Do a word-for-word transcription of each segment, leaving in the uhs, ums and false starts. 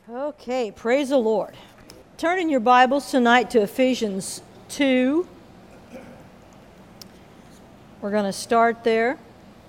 Okay, praise the Lord. Turn in your Bibles tonight to Ephesians two. We're going to start there.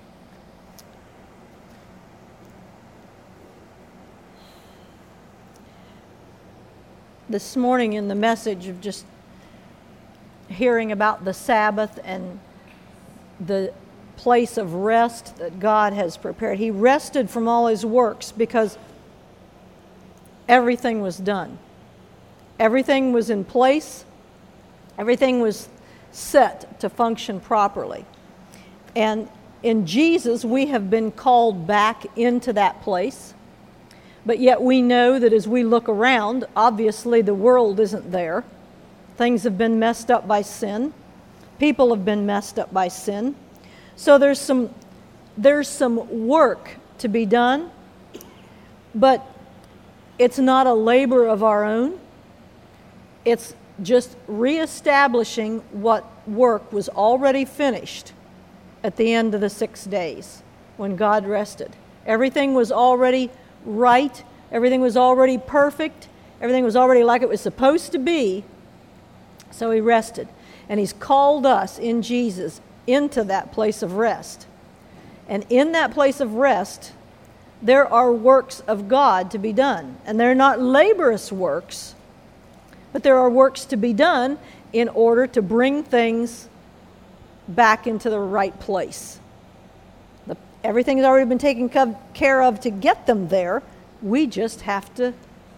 This morning in the message of just hearing about the Sabbath and the place of rest that God has prepared. He rested from all his works because everything was done. Everything was in place. Everything was set to function properly. And in Jesus, we have been called back into that place. But yet we know that as we look around, obviously the world isn't there. Things have been messed up by sin. People have been messed up by sin. So there's some, there's some work to be done. But it's not a labor of our own. It's just reestablishing what work was already finished at the end of the six days when God rested. Everything was already right. Everything was already perfect. Everything was already like it was supposed to be. So he rested. And he's called us in Jesus into that place of rest. And in that place of rest, there are works of God to be done. And they're not laborious works, but there are works to be done in order to bring things back into the right place. The, everything's already been taken care of to get them there. We just have to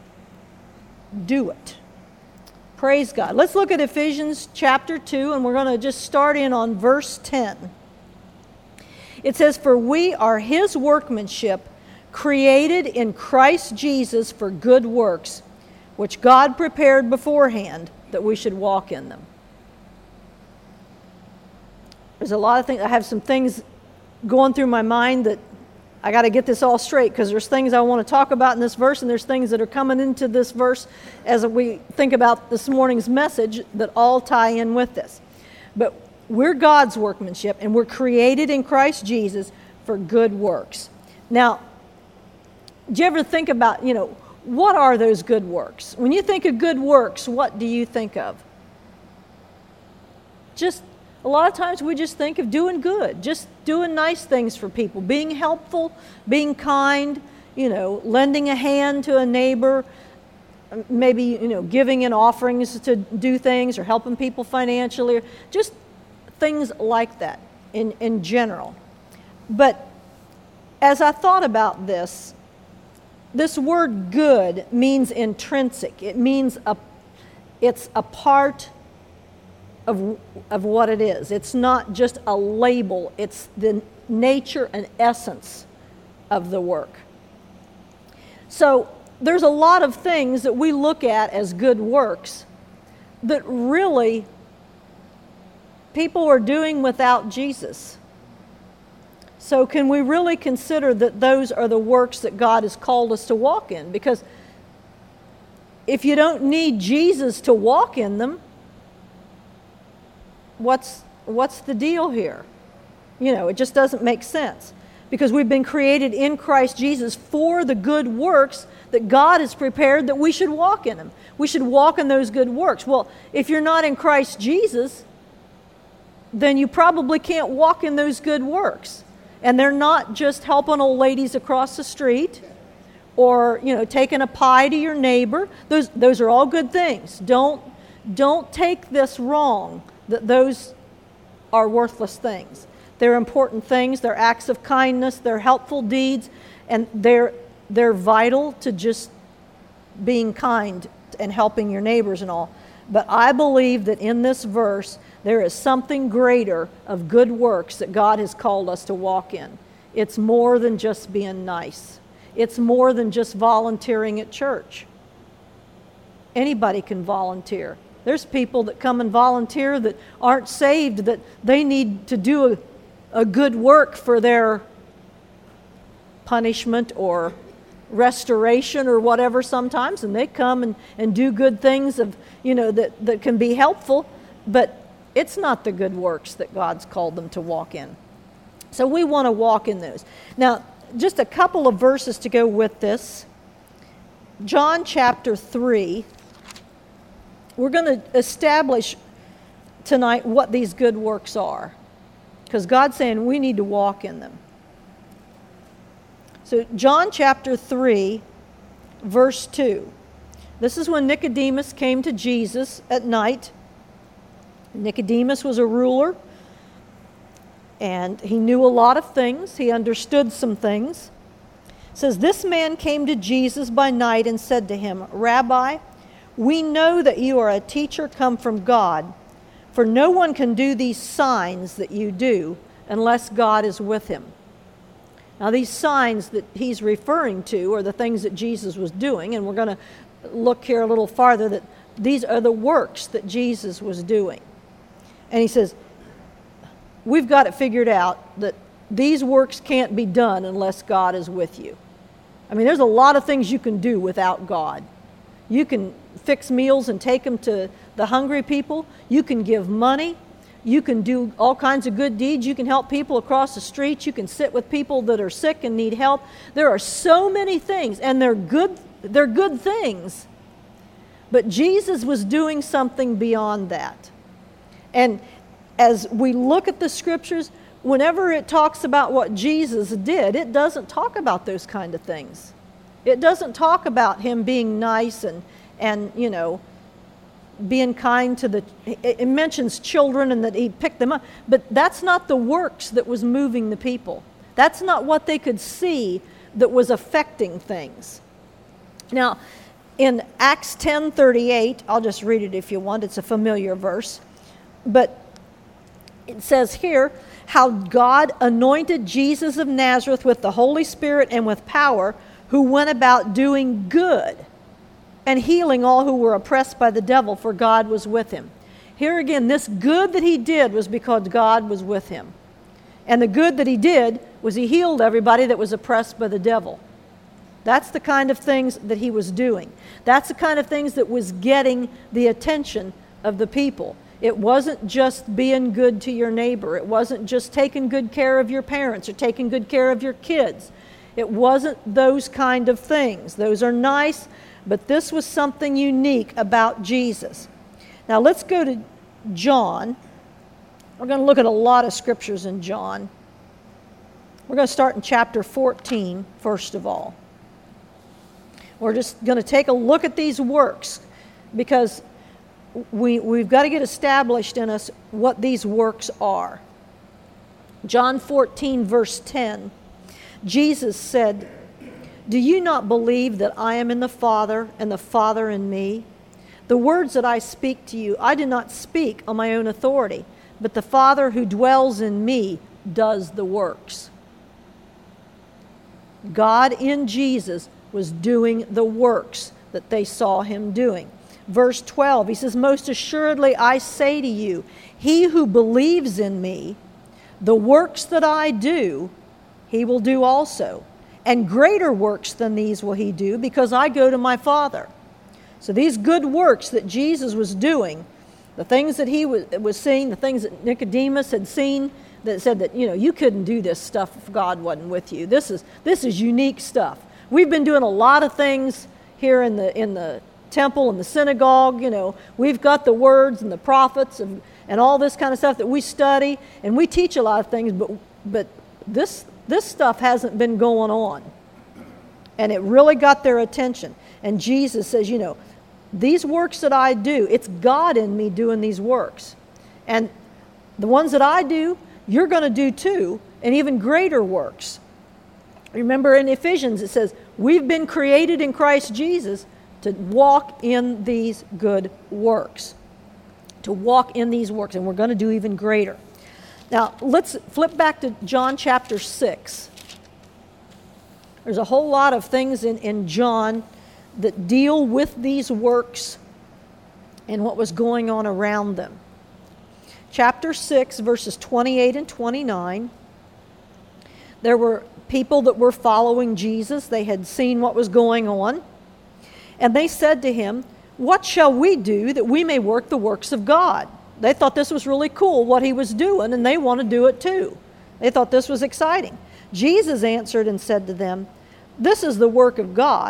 do it. Praise God. Let's look at Ephesians chapter two, and we're going to just start in on verse ten. It says, "For we are his workmanship, created in Christ Jesus for good works, which God prepared beforehand that we should walk in them." There's a lot of things. I have some things going through my mind that I got to get this all straight, because there's things I want to talk about in this verse, and there's things that are coming into this verse as we think about this morning's message that all tie in with this. But we're God's workmanship, and we're created in Christ Jesus for good works. Now, do you ever think about, you know, what are those good works? When you think of good works, what do you think of? Just a lot of times we just think of doing good, just doing nice things for people, being helpful, being kind, you know, lending a hand to a neighbor, maybe, you know, giving in offerings to do things, or helping people financially, or just things like that in, in general. But as I thought about this, this word good means intrinsic. It means a, it's a part of, of what it is. It's not just a label. It's the nature and essence of the work. So there's a lot of things that we look at as good works that really people are doing without Jesus. So can we really consider that those are the works that God has called us to walk in? Because if you don't need Jesus to walk in them, what's what's the deal here? You know, it just doesn't make sense. Because we've been created in Christ Jesus for the good works that God has prepared that we should walk in them. We should walk in those good works. Well, if you're not in Christ Jesus, then you probably can't walk in those good works. And they're not just helping old ladies across the street, or, you know, taking a pie to your neighbor. Those those are all good things. Don't don't take this wrong, that those are worthless things. They're important things. They're acts of kindness. They're helpful deeds, and they're they're vital to just being kind and helping your neighbors and all. But I believe that in this verse, there is something greater of good works that God has called us to walk in. It's more than just being nice. It's more than just volunteering at church. Anybody can volunteer. There's people that come and volunteer that aren't saved, that they need to do a, a good work for their punishment or restoration or whatever sometimes, and they come and, and do good things of, you know, that, that can be helpful, but it's not the good works that God's called them to walk in. So we want to walk in those. Now, just a couple of verses to go with this. John chapter three, we're going to establish tonight what these good works are, because God's saying we need to walk in them. So John chapter three, verse two. This is when Nicodemus came to Jesus at night. Nicodemus was a ruler, and he knew a lot of things. He understood some things. It says, this man came to Jesus by night and said to him, Rabbi, we know that you are a teacher come from God, for no one can do these signs that you do unless God is with him. Now, these signs that he's referring to are the things that Jesus was doing, and we're going to look here a little farther that these are the works that Jesus was doing. And he says, we've got it figured out that these works can't be done unless God is with you. I mean, there's a lot of things you can do without God. You can fix meals and take them to the hungry people. You can give money. You can do all kinds of good deeds. You can help people across the street. You can sit with people that are sick and need help. There are so many things, and they're good, they're good things. But Jesus was doing something beyond that. And as we look at the scriptures, whenever it talks about what Jesus did, it doesn't talk about those kind of things. It doesn't talk about him being nice and, and you know, being kind to the, it mentions children and that he picked them up, but that's not the works that was moving the people. That's not what they could see that was affecting things. Now, in Acts ten thirty-eight, I'll just read it if you want, it's a familiar verse, but it says here, how God anointed Jesus of Nazareth with the Holy Spirit and with power, who went about doing good and healing all who were oppressed by the devil, for God was with him. Here again, this good that he did was because God was with him. And the good that he did was he healed everybody that was oppressed by the devil. That's the kind of things that he was doing. That's the kind of things that was getting the attention of the people. It wasn't just being good to your neighbor. It wasn't just taking good care of your parents or taking good care of your kids. It wasn't those kind of things. Those are nice, but this was something unique about Jesus. Now let's go to John. We're going to look at a lot of scriptures in John. We're going to start in chapter fourteen, first of all. We're just going to take a look at these works because we, we've got to get established in us what these works are. John fourteen, verse ten, Jesus said, do you not believe that I am in the Father and the Father in me? The words that I speak to you, I do not speak on my own authority, but the Father who dwells in me does the works. God in Jesus was doing the works that they saw him doing. Verse twelve, he says, most assuredly I say to you, he who believes in me, the works that I do, he will do also. And greater works than these will he do, because I go to my Father. So these good works that Jesus was doing, the things that he was, was seeing, the things that Nicodemus had seen, that said that, you know, you couldn't do this stuff if God wasn't with you. This is this is unique stuff. We've been doing a lot of things here in the in the temple and the synagogue. You know, we've got the words and the prophets and, and all this kind of stuff that we study, and we teach a lot of things, but but this this stuff hasn't been going on. And it really got their attention. And Jesus says, you know, these works that I do, it's God in me doing these works. And the ones that I do, you're going to do too, and even greater works. Remember in Ephesians it says, we've been created in Christ Jesus to walk in these good works. To walk in these works, and we're going to do even greater. Now, let's flip back to John chapter six. There's a whole lot of things in, in John that deal with these works and what was going on around them. Chapter six, verses twenty-eight and twenty-nine. There were people that were following Jesus. They had seen what was going on. And they said to him, what shall we do that we may work the works of God? They thought this was really cool, what he was doing, and they want to do it too. They thought this was exciting. Jesus answered and said to them, this is the work of God,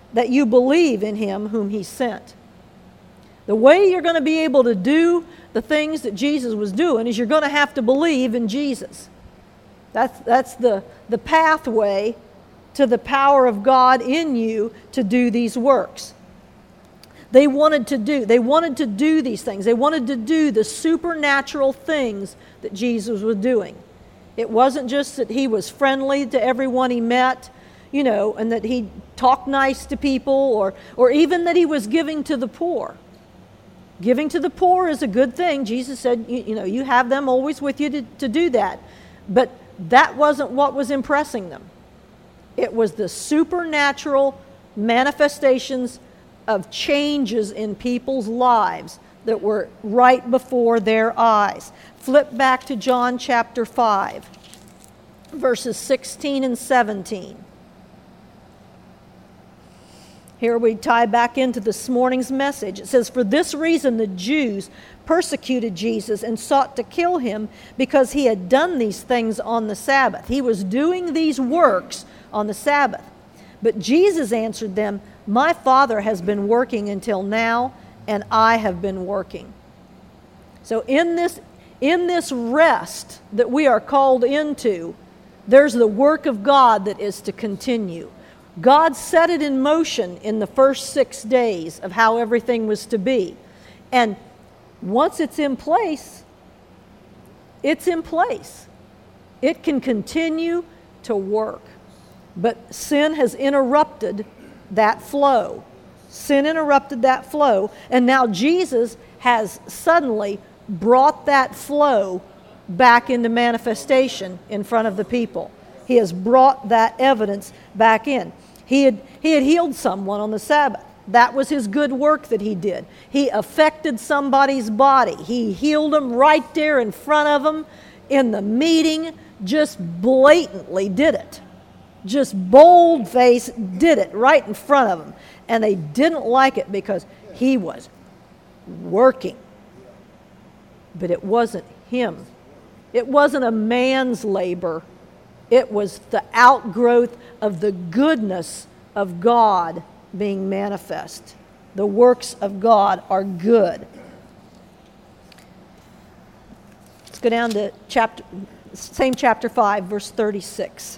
that you believe in him whom he sent. The way you're going to be able to do the things that Jesus was doing is you're going to have to believe in Jesus. That's, that's the, the pathway to the power of God in you to do these works. They wanted to do, they wanted to do these things. They wanted to do the supernatural things that Jesus was doing. It wasn't just that he was friendly to everyone he met, you know, and that he talked nice to people, or, or even that he was giving to the poor. Giving to the poor is a good thing. Jesus said, you, you know, you have them always with you to, to do that. But that wasn't what was impressing them. It was the supernatural manifestations of changes in people's lives that were right before their eyes. Flip back to John chapter five, verses sixteen and seventeen. Here we tie back into this morning's message. It says, "For this reason the Jews persecuted Jesus and sought to kill him, because he had done these things on the Sabbath." He was doing these works on the Sabbath. But Jesus answered them, "My Father has been working until now, and I have been working." So in this, in this rest that we are called into, there's the work of God that is to continue. God set it in motion in the first six days of how everything was to be. And once it's in place, it's in place. It can continue to work. But sin has interrupted that flow. Sin interrupted that flow, and now Jesus has suddenly brought that flow back into manifestation in front of the people. He has brought that evidence back in. He had, he had healed someone on the Sabbath. That was his good work that he did. He affected somebody's body. He healed them right there in front of them in the meeting, just blatantly did it. Just bold-faced did it right in front of them. And they didn't like it because he was working. But it wasn't him. It wasn't a man's labor. It was the outgrowth of the goodness of God being manifest. The works of God are good. Let's go down to chapter, same chapter five, verse thirty-six.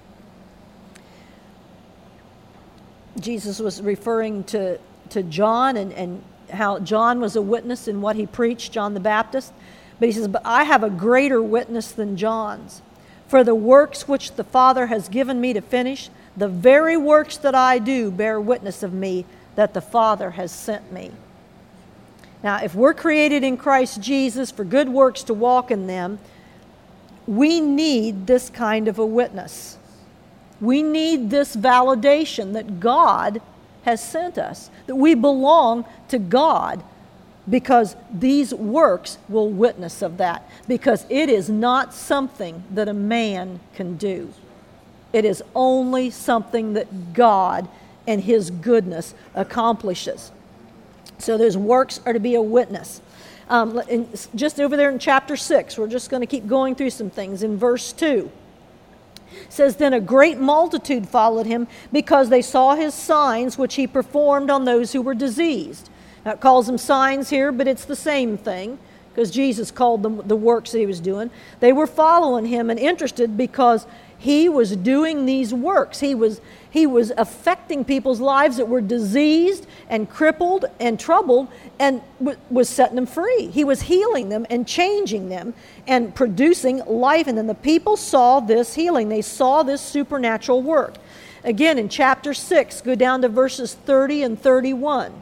Jesus was referring to, to John and, and how John was a witness in what he preached, John the Baptist. But he says, "But I have a greater witness than John's. For the works which the Father has given me to finish, the very works that I do bear witness of me that the Father has sent me." Now, if we're created in Christ Jesus for good works to walk in them, we need this kind of a witness. We need this validation that God has sent us, that we belong to God, because these works will witness of that, because it is not something that a man can do. It is only something that God and his goodness accomplishes. So those works are to be a witness. Um, in, just over there in chapter six, we're just going to keep going through some things. In verse two, it says, "Then a great multitude followed him, because they saw his signs which he performed on those who were diseased." Now it calls them signs here, but it's the same thing, because Jesus called them the works that he was doing. They were following him and interested because he was doing these works. He was, he was affecting people's lives that were diseased and crippled and troubled, and w- was setting them free. He was healing them and changing them and producing life in them. The people saw this healing. They saw this supernatural work. Again, in chapter six, go down to verses thirty and thirty-one.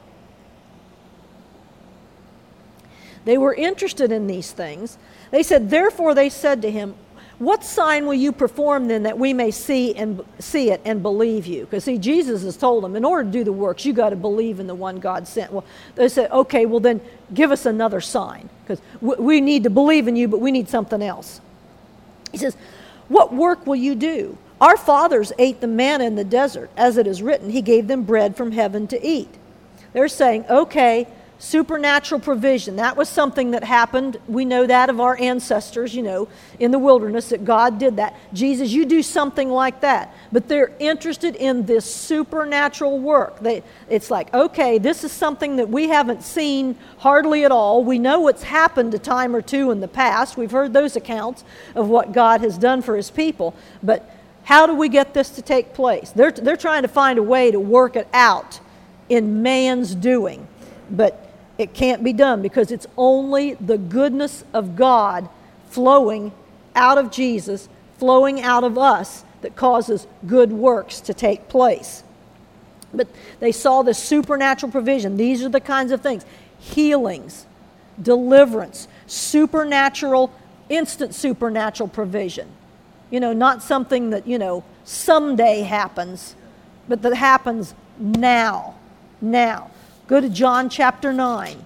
They were interested in these things. They said, "Therefore they said to him, what sign will you perform then, that we may see and see it and believe you?" Because see, Jesus has told them, in order to do the works, you got to believe in the one God sent. Well, they said, "Okay, well then give us another sign, because we need to believe in you, but we need something else." He says, "What work will you do? Our fathers ate the manna in the desert, as it is written, he gave them bread from heaven to eat." They're saying, okay, Supernatural provision. That was something that happened. We know that of our ancestors, you know, in the wilderness, that God did that. Jesus, you do something like that. But they're interested in this supernatural work. They, it's like, okay, this is something that we haven't seen hardly at all. We know what's happened a time or two in the past. We've heard those accounts of what God has done for his people. But how do we get this to take place? They're, they're trying to find a way to work it out in man's doing. But it can't be done because it's only the goodness of God flowing out of Jesus, flowing out of us, that causes good works to take place. But they saw the supernatural provision. These are the kinds of things: healings, deliverance, supernatural, instant supernatural provision. You know, not something that, you know, someday happens, but that happens now. Now. Go to John chapter nine.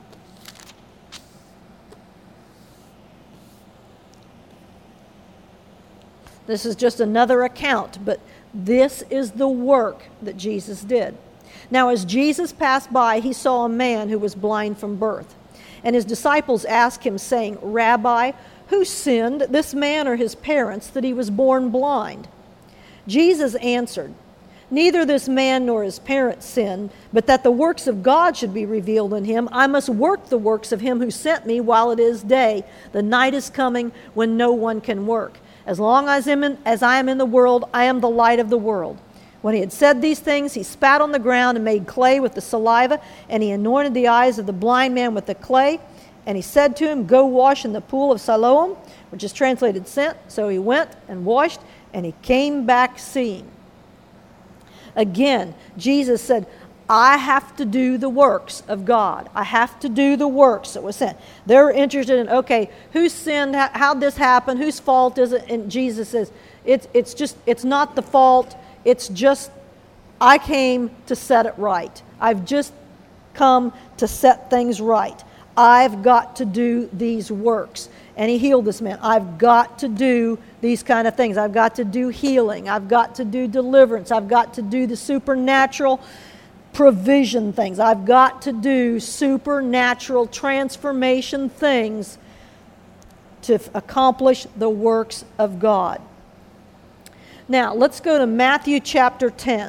This is just another account, but this is the work that Jesus did. Now, as Jesus passed by, he saw a man who was blind from birth. And his disciples asked him, saying, Rabbi, who sinned, this man or his parents, that he was born blind? Jesus answered, Neither this man nor his parents sinned, but that the works of God should be revealed in him. I must work the works of him who sent me while it is day. The night is coming when no one can work. As long as, I'm in, as I am in the world, I am the light of the world. When he had said these things, he spat on the ground and made clay with the saliva, and he anointed the eyes of the blind man with the clay. And he said to him, Go wash in the pool of Siloam, which is translated sent. So he went and washed, and he came back seeing. Again, Jesus said, I have to do the works of God. I have to do the works that was sent. They're interested in, okay, who sinned? How, how'd this happen? Whose fault is it? And Jesus says, it's, it's just, it's not the fault. It's just, I came to set it right. I've just come to set things right. I've got to do these works. And he healed this man. I've got to do these kind of things. I've got to do healing. I've got to do deliverance. I've got to do the supernatural provision things. I've got to do supernatural transformation things to f- accomplish the works of God. Now, let's go to Matthew chapter ten.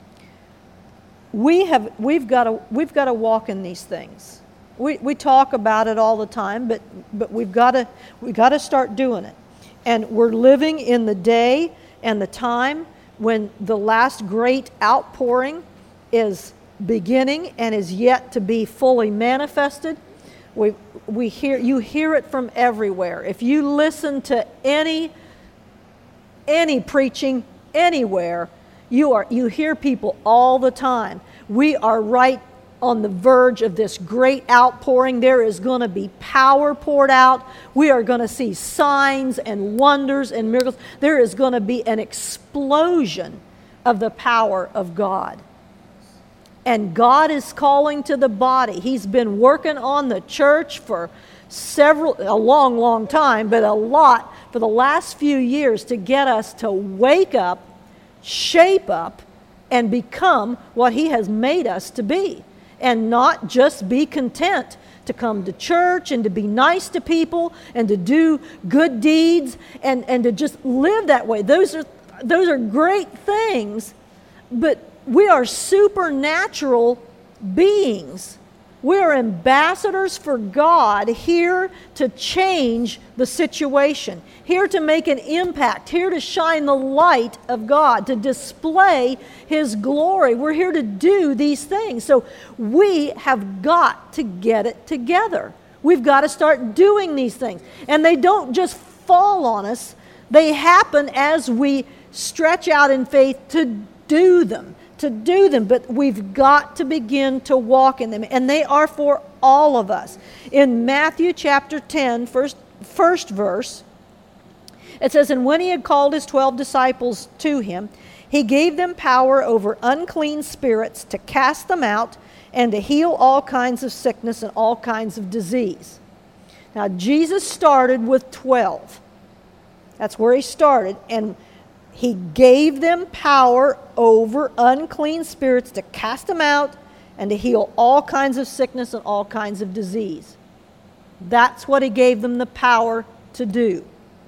We have, we've got to, we've got to walk in these things. We we talk about it all the time, but but we've got to we got to start doing it. And we're living in the day and the time when the last great outpouring is beginning and is yet to be fully manifested. We we hear you hear it from everywhere. If you listen to any any preaching anywhere, you are you hear people all the time. We are right on the verge of this great outpouring. There is going to be power poured out. We are going to see signs and wonders and miracles. There is going to be an explosion of the power of God. And God is calling to the body. He's been working on the church for several, a long, long time, but a lot for the last few years to get us to wake up, shape up, and become what He has made us to be. And not just be content to come to church and to be nice to people and to do good deeds and, and to just live that way. Those are those are great things, but we are supernatural beings. We are ambassadors for God, here to change the situation, here to make an impact, here to shine the light of God, to display His glory. We're here to do these things. So we have got to get it together. We've got to start doing these things. And they don't just fall on us. They happen as we stretch out in faith to do them. to do them, but we've got to begin to walk in them, and they are for all of us. In Matthew chapter ten, first, first verse, it says, And when He had called His twelve disciples to Him, He gave them power over unclean spirits to cast them out and to heal all kinds of sickness and all kinds of disease. Now, Jesus started with twelve. That's where He started, and He gave them power over unclean spirits to cast them out and to heal all kinds of sickness and all kinds of disease. That's what he gave them the power to do.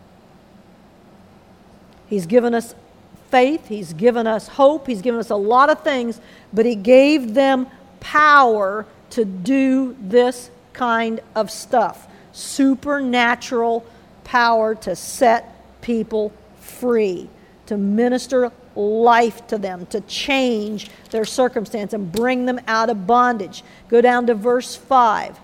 He's given us faith, he's given us hope, he's given us a lot of things, but he gave them power to do this kind of stuff. Supernatural power to set people free, to minister life to them, to change their circumstance and bring them out of bondage. Go down to verse five.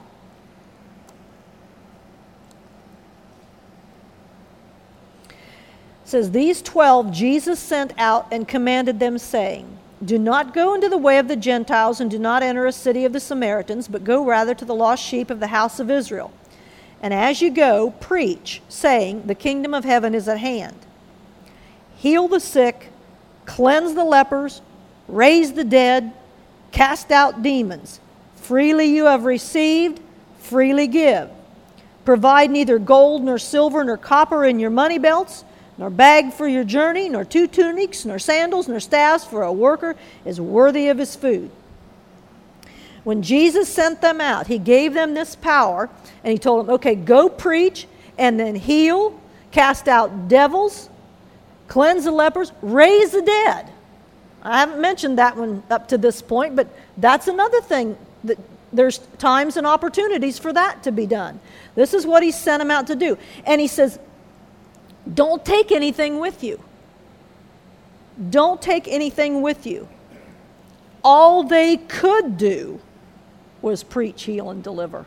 It says, "These twelve Jesus sent out and commanded them, saying, do not go into the way of the Gentiles and do not enter a city of the Samaritans, but go rather to the lost sheep of the house of Israel. And as you go, preach, saying, the kingdom of heaven is at hand. Heal the sick, cleanse the lepers, raise the dead, cast out demons. Freely you have received, freely give. Provide neither gold nor silver nor copper in your money belts, nor bag for your journey, nor two tunics, nor sandals, nor staffs, for a worker is worthy of his food." When Jesus sent them out, he gave them this power, and he told them, okay, go preach, and then heal, cast out devils, cleanse the lepers, raise the dead. I haven't mentioned that one up to this point, but that's another thing. That there's times and opportunities for that to be done. This is what he sent them out to do. And he says, don't take anything with you. Don't take anything with you. All they could do was preach, heal, and deliver.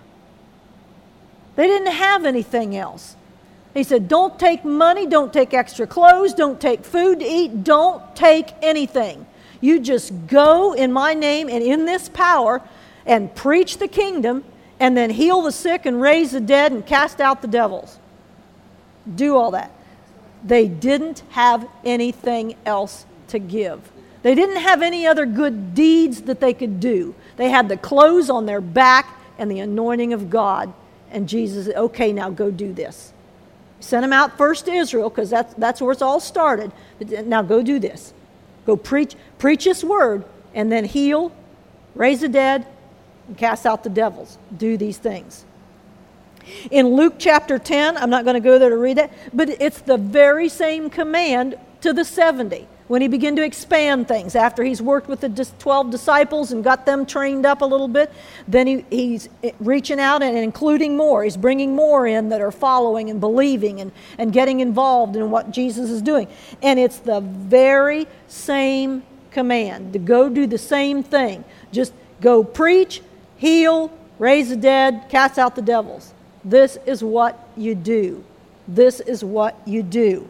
They didn't have anything else. He said, don't take money, don't take extra clothes, don't take food to eat, don't take anything. You just go in my name and in this power and preach the kingdom and then heal the sick and raise the dead and cast out the devils. Do all that. They didn't have anything else to give. They didn't have any other good deeds that they could do. They had the clothes on their back and the anointing of God. And Jesus said, okay, now go do this. Sent them out first to Israel because that's, that's where it's all started. But now go do this. Go preach, preach this word and then heal, raise the dead, and cast out the devils. Do these things. In Luke chapter ten, I'm not going to go there to read it, but it's the very same command to the seventy. When he began to expand things after he's worked with the twelve disciples and got them trained up a little bit, then he, he's reaching out and including more. He's bringing more in that are following and believing and, and getting involved in what Jesus is doing. And it's the very same command to go do the same thing. Just go preach, heal, raise the dead, cast out the devils. This is what you do. This is what you do.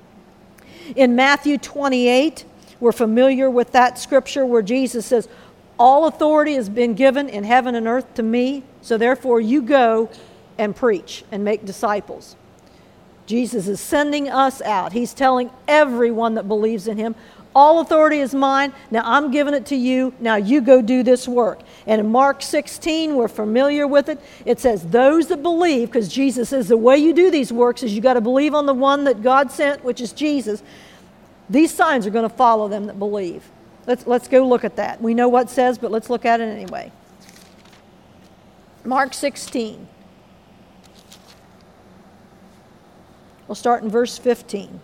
In Matthew twenty-eight, we're familiar with that scripture where Jesus says, all authority has been given in heaven and earth to me, so therefore you go and preach and make disciples. Jesus is sending us out. He's telling everyone that believes in him, all authority is mine. Now I'm giving it to you. Now you go do this work. And in Mark sixteen, we're familiar with it. It says, those that believe, because Jesus says the way you do these works is you got to believe on the one that God sent, which is Jesus. These signs are going to follow them that believe. Let's, let's go look at that. We know what it says, but let's look at it anyway. Mark sixteen. We'll start in verse fifteen.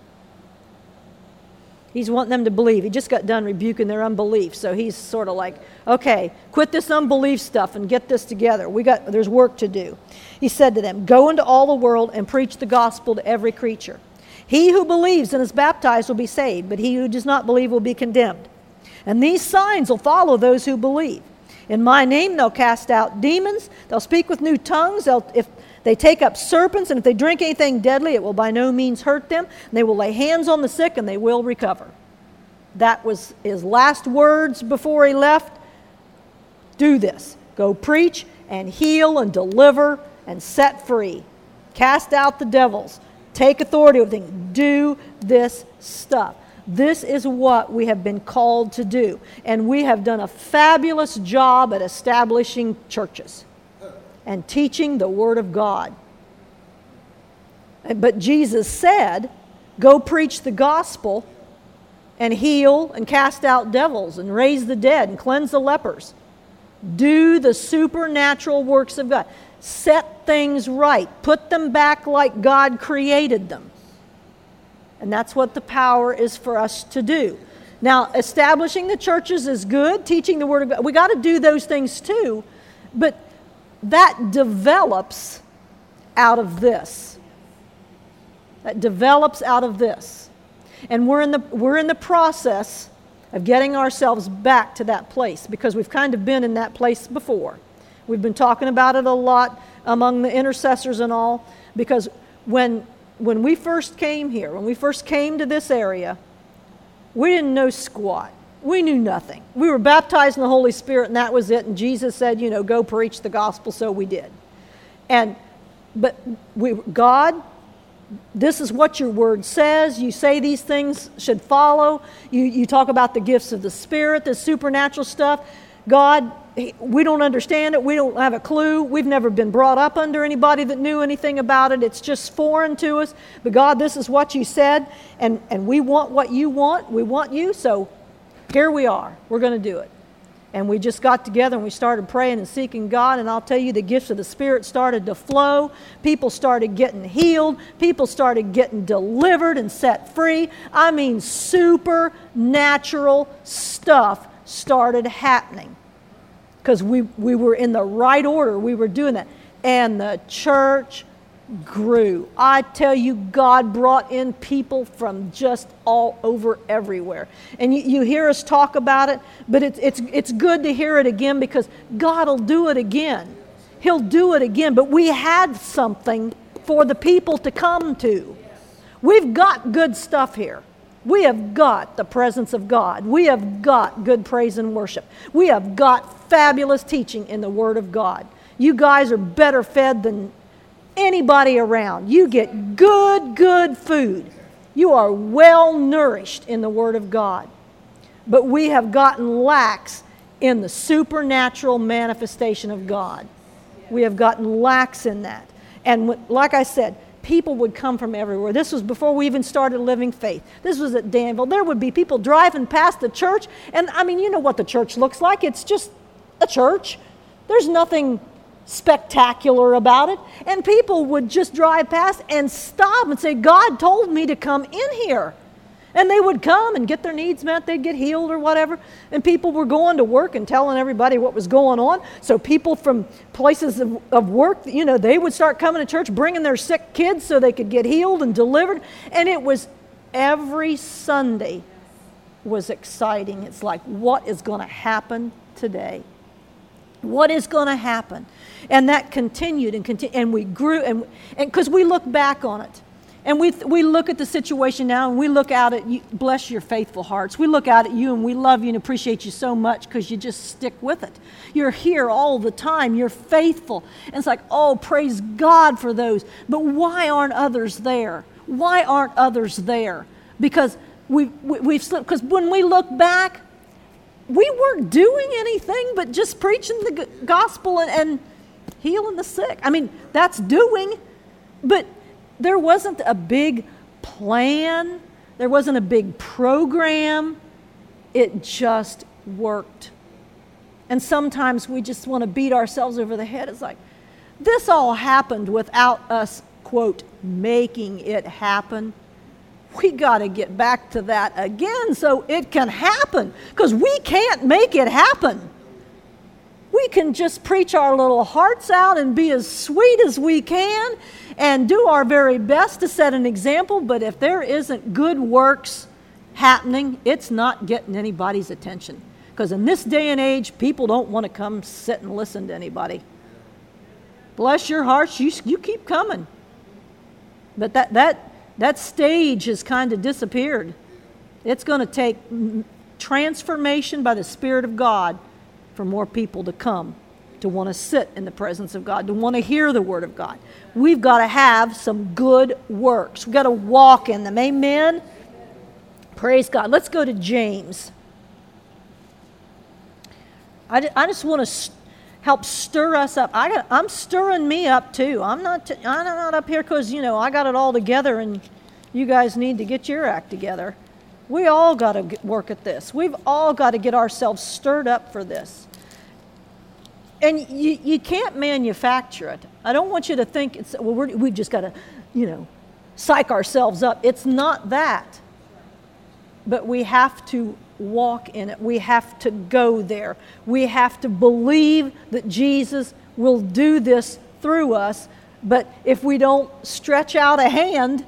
He's wanting them to believe. He just got done rebuking their unbelief. So he's sort of like, okay, quit this unbelief stuff and get this together. We got, there's work to do. He said to them, go into all the world and preach the gospel to every creature. He who believes and is baptized will be saved, but he who does not believe will be condemned. And these signs will follow those who believe. In my name they'll cast out demons. They'll speak with new tongues. They'll, if they take up serpents, and if they drink anything deadly, it will by no means hurt them. And they will lay hands on the sick, and they will recover. That was his last words before he left. Do this. Go preach and heal and deliver and set free. Cast out the devils. Take authority over things. Do this stuff. This is what we have been called to do. And we have done a fabulous job at establishing churches and teaching the Word of God. But Jesus said, go preach the gospel and heal and cast out devils and raise the dead and cleanse the lepers. Do the supernatural works of God. Set things right. Put them back like God created them. And that's what the power is for us to do. Now, establishing the churches is good. Teaching the Word of God. We got to do those things too. But that develops out of this. That develops out of this. And we're in the we're in the process of getting ourselves back to that place, because we've kind of been in that place before. We've been talking about it a lot among the intercessors and all, because when when we first came here, when we first came to this area, we didn't know squat. We knew nothing. We were baptized in the Holy Spirit, and that was it. And Jesus said, you know, go preach the gospel, so we did. And but we God, this is what your word says. You say these things should follow. You, you talk about the gifts of the Spirit, the supernatural stuff. God, we don't understand it. We don't have a clue. We've never been brought up under anybody that knew anything about it. It's just foreign to us. But God, this is what you said, and, and we want what you want. We want you, so here we are. We're going to do it. And we just got together and we started praying and seeking God. And I'll tell you, the gifts of the Spirit started to flow. People started getting healed. People started getting delivered and set free. I mean, supernatural stuff started happening. Because we, we were in the right order. We were doing that. And the church grew. I tell you, God brought in people from just all over everywhere. And you, you hear us talk about it, but it's, it's, it's good to hear it again, because God will do it again. He'll do it again. But we had something for the people to come to. We've got good stuff here. We have got the presence of God. We have got good praise and worship. We have got fabulous teaching in the Word of God. You guys are better fed than anybody around. You get good, good food. You are well nourished in the Word of God. But we have gotten lax in the supernatural manifestation of God. We have gotten lax in that. And like I said, people would come from everywhere. This was before we even started Living Faith. This was at Danville. There would be people driving past the church. And I mean, you know what the church looks like. It's just a church. There's nothing spectacular about it. And people would just drive past and stop and say, God told me to come in here. And they would come and get their needs met. They'd get healed or whatever. And people were going to work and telling everybody what was going on. So people from places of, of work, you know, they would start coming to church, bringing their sick kids so they could get healed and delivered. And it was every Sunday was exciting. It's like, what is going to happen today? What is going to happen? And that continued and continued, and we grew, and because we look back on it, and we we look at the situation now, and we look out at you, bless your faithful hearts. We look out at you, and we love you and appreciate you so much, because you just stick with it. You're here all the time. You're faithful, and it's like, oh, praise God for those. But why aren't others there? Why aren't others there? Because we, we we've slipped. Because when we look back, we weren't doing anything but just preaching the gospel and, and healing the sick. I mean, that's doing, but there wasn't a big plan. There wasn't a big program. It just worked. And sometimes we just want to beat ourselves over the head. It's like, this all happened without us, quote, making it happen. We got to get back to that again so it can happen, because we can't make it happen. We can just preach our little hearts out and be as sweet as we can and do our very best to set an example, but if there isn't good works happening, it's not getting anybody's attention. Because in this day and age, people don't want to come sit and listen to anybody. Bless your hearts, you, you keep coming. But that that That stage has kind of disappeared. It's going to take transformation by the Spirit of God for more people to come, to want to sit in the presence of God, to want to hear the Word of God. We've got to have some good works. We've got to walk in them. Amen? Praise God. Let's go to James. I, I just want to st- help stir us up. I got, I'm stirring me up too. I'm not, t- I'm not up here because, you know, I got it all together and you guys need to get your act together. We all got to work at this. We've all got to get ourselves stirred up for this. And you, you can't manufacture it. I don't want you to think, it's, well, we're, we've just got to, you know, psych ourselves up. It's not that. But we have to walk in it. We have to go there. We have to believe that Jesus will do this through us. But if we don't stretch out a hand,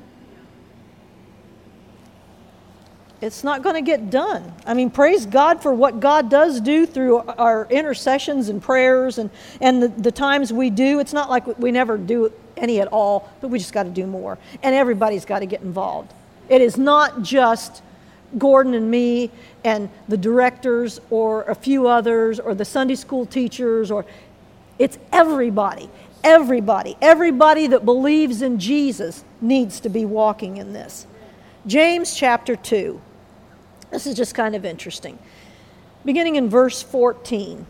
it's not going to get done. I mean, praise God for what God does do through our intercessions and prayers and, and the, the times we do. It's not like we never do any at all, but we just got to do more. And everybody's got to get involved. It is not just Gordon and me and the directors or a few others or the Sunday school teachers, or it's everybody. Everybody. Everybody that believes in Jesus needs to be walking in this. James chapter two. This is just kind of interesting. Beginning in verse fourteen.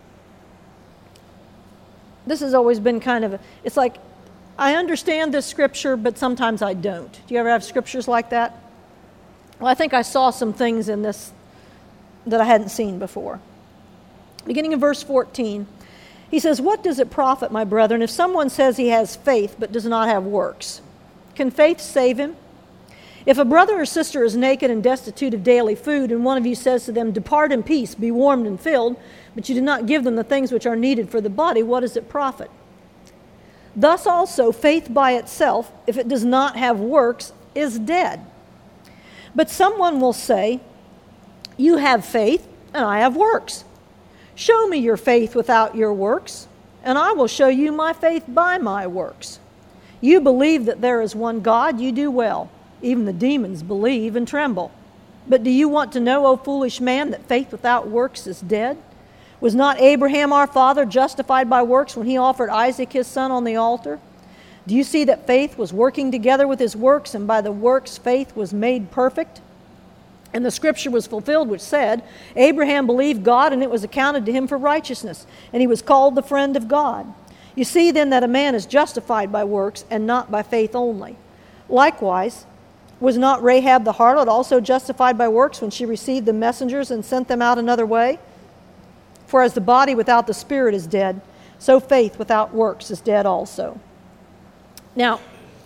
This has always been kind of, a, it's like, I understand this scripture, but sometimes I don't. Do you ever have scriptures like that? Well, I think I saw some things in this that I hadn't seen before. Beginning in verse fourteen, he says, "What does it profit, my brethren, if someone says he has faith but does not have works? Can faith save him? If a brother or sister is naked and destitute of daily food, and one of you says to them, 'Depart in peace, be warmed and filled,' but you do not give them the things which are needed for the body, what does it profit? Thus also, faith by itself, if it does not have works, is dead. But someone will say, 'You have faith, and I have works. Show me your faith without your works, and I will show you my faith by my works. You believe that there is one God, you do well. Even the demons believe and tremble. But do you want to know, O foolish man, that faith without works is dead? Was not Abraham our father justified by works when he offered Isaac his son on the altar? Do you see that faith was working together with his works, and by the works faith was made perfect? And the scripture was fulfilled which said, Abraham believed God, and it was accounted to him for righteousness, and he was called the friend of God. You see then that a man is justified by works, and not by faith only. Likewise, was not Rahab the harlot also justified by works when she received the messengers and sent them out another way? For as the body without the spirit is dead, so faith without works is dead also." Now,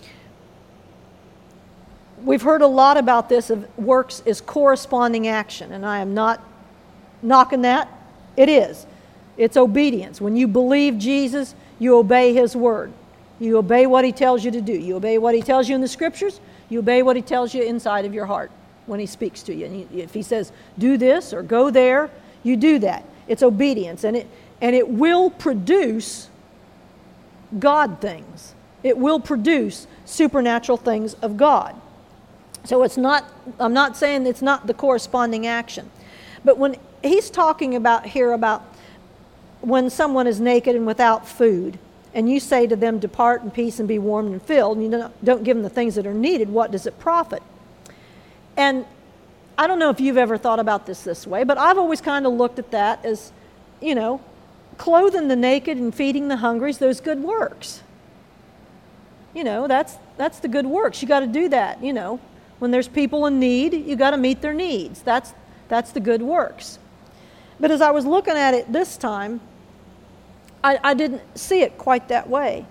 we've heard a lot about this of works is corresponding action, and I am not knocking that. It is. It's obedience. When you believe Jesus, you obey his word. You obey what he tells you to do. You obey what he tells you in the scriptures. You obey what he tells you inside of your heart when he speaks to you. And he, if he says, do this or go there, you do that. It's obedience. And it, and it will produce God things. It will produce supernatural things of God. So it's not, I'm not saying it's not the corresponding action. But when he's talking about here about when someone is naked and without food, and you say to them, "Depart in peace and be warmed and filled," and you don't, don't give them the things that are needed, what does it profit? And I don't know if you've ever thought about this this way, but I've always kind of looked at that as, you know, clothing the naked and feeding the hungry is those good works. You know, that's that's the good works. You got to do that, you know. When there's people in need, you got to meet their needs. That's that's the good works. But as I was looking at it this time, I, I didn't see it quite that way.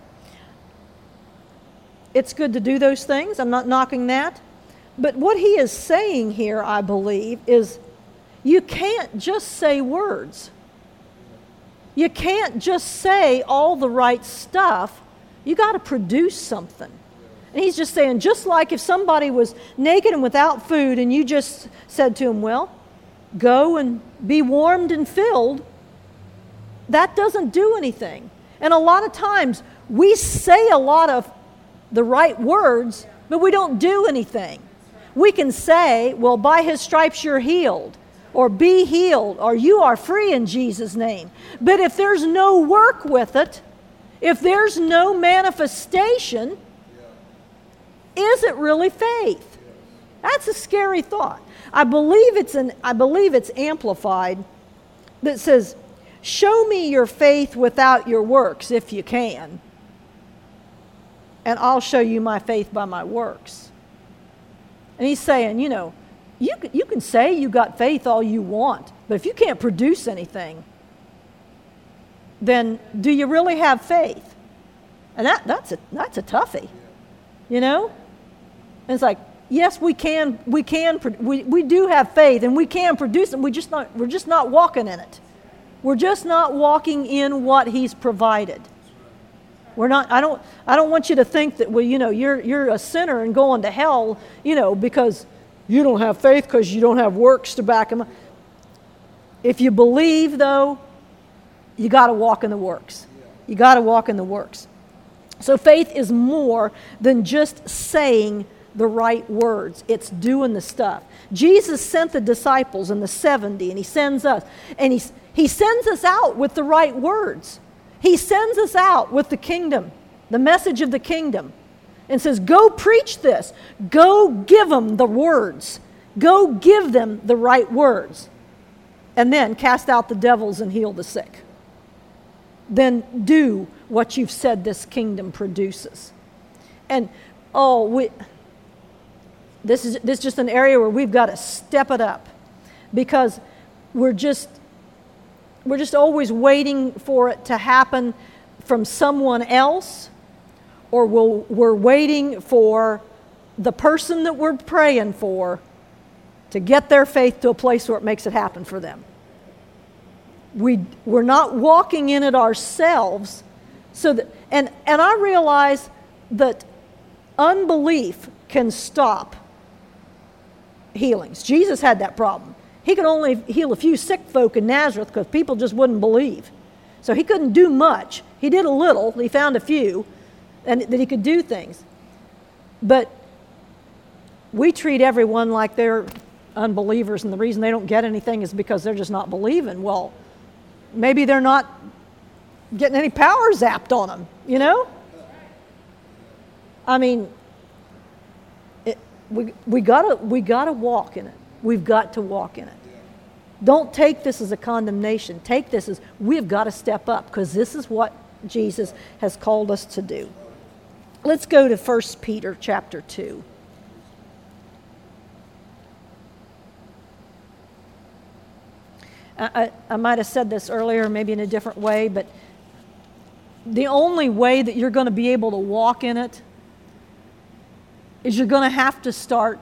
It's good to do those things. I'm not knocking that. But what he is saying here, I believe, is you can't just say words. You can't just say all the right stuff. You got to produce something. And he's just saying, just like if somebody was naked and without food and you just said to him, well, go and be warmed and filled, that doesn't do anything. And a lot of times we say a lot of the right words, but we don't do anything. We can say, well, by his stripes you're healed, or be healed, or you are free in Jesus' name. But if there's no work with it, if there's no manifestation, is it really faith? That's a scary thought. I believe it's an I believe it's amplified that says, show me your faith without your works if you can, and I'll show you my faith by my works. And he's saying, you know, you can, you can say you got faith all you want, but if you can't produce anything, then do you really have faith? And that, that's a that's a toughie, you know? And it's like, yes, we can we can we, we do have faith and we can produce it. We just not we're just not walking in it. We're just not walking in what He's provided. We're not. I don't. I don't want you to think that, well, you know, you're you're a sinner and going to hell, you know, because you don't have faith because you don't have works to back them up. If you believe, though, you got to walk in the works. You got to walk in the works. So faith is more than just saying the right words. It's doing the stuff. Jesus sent the disciples and the seventy, and He sends us, and He He sends us out with the right words. He sends us out with the kingdom, the message of the kingdom, and says, go preach this. Go give them the words. Go give them the right words. And then cast out the devils and heal the sick. Then do what you've said this kingdom produces. And, oh, we, this is, this is just an area where we've got to step it up, because we're just... We're just always waiting for it to happen from someone else, or we'll, we're waiting for the person that we're praying for to get their faith to a place where it makes it happen for them. We, we're not walking in it ourselves. So that, and, and I realize that unbelief can stop healings. Jesus had that problem. He could only heal a few sick folk in Nazareth because people just wouldn't believe. So He couldn't do much. He did a little. He found a few, and that He could do things. But we treat everyone like they're unbelievers, and the reason they don't get anything is because they're just not believing. Well, maybe they're not getting any power zapped on them, you know? I mean, it, we we gotta we gotta walk in it. We've got to walk in it. Don't take this as a condemnation. Take this as we've got to step up, because this is what Jesus has called us to do. Let's go to First Peter chapter two. I, I, I might have said this earlier, maybe in a different way, but the only way that you're going to be able to walk in it is you're going to have to start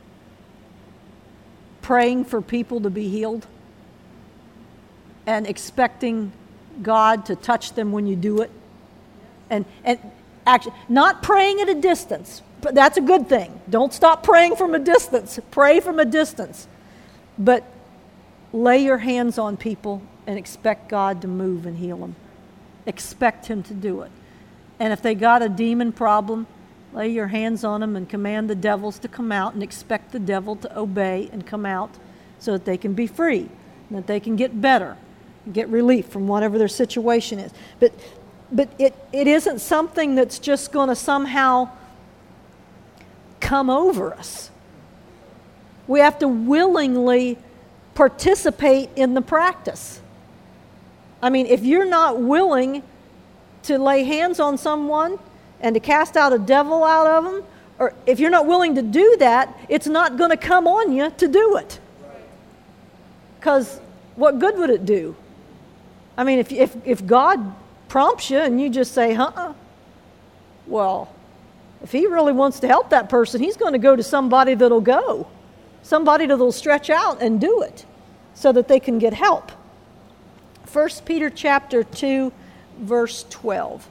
praying for people to be healed and expecting God to touch them when you do it. And and actually, not praying at a distance, but that's a good thing. Don't stop praying from a distance. Pray from a distance. But lay your hands on people and expect God to move and heal them. Expect Him to do it. And if they got a demon problem, lay your hands on them and command the devils to come out, and expect the devil to obey and come out so that they can be free, and that they can get better, and get relief from whatever their situation is. But but it, it isn't something that's just going to somehow come over us. We have to willingly participate in the practice. I mean, if you're not willing to lay hands on someone and to cast out a devil out of them, or if you're not willing to do that, it's not going to come on you to do it. Because what good would it do? I mean, if, if, if God prompts you and you just say, uh-uh, well, if He really wants to help that person, He's going to go to somebody that'll go, somebody that'll stretch out and do it so that they can get help. First Peter chapter two, verse twelve.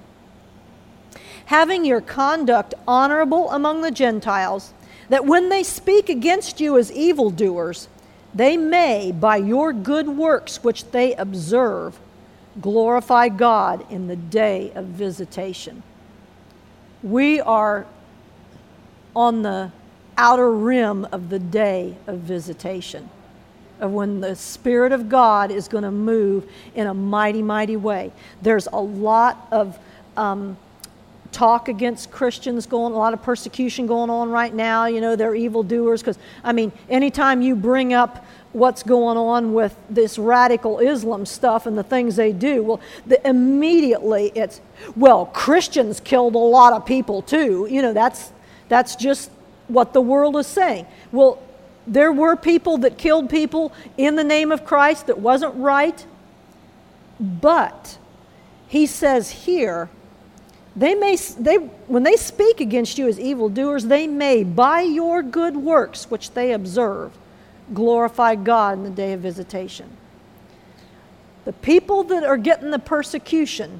Having your conduct honorable among the Gentiles, that when they speak against you as evildoers, they may, by your good works which they observe, glorify God in the day of visitation. We are on the outer rim of the day of visitation, of when the Spirit of God is going to move in a mighty, mighty way. There's a lot of um, talk against Christians going, a lot of persecution going on right now. You know, they're evildoers. Because, I mean, anytime you bring up what's going on with this radical Islam stuff and the things they do, well, the, immediately it's, well, Christians killed a lot of people too. You know, that's that's just what the world is saying. Well, there were people that killed people in the name of Christ that wasn't right. But he says here, they may they when they speak against you as evildoers, they may by your good works which they observe glorify God in the day of visitation. The people that are getting the persecution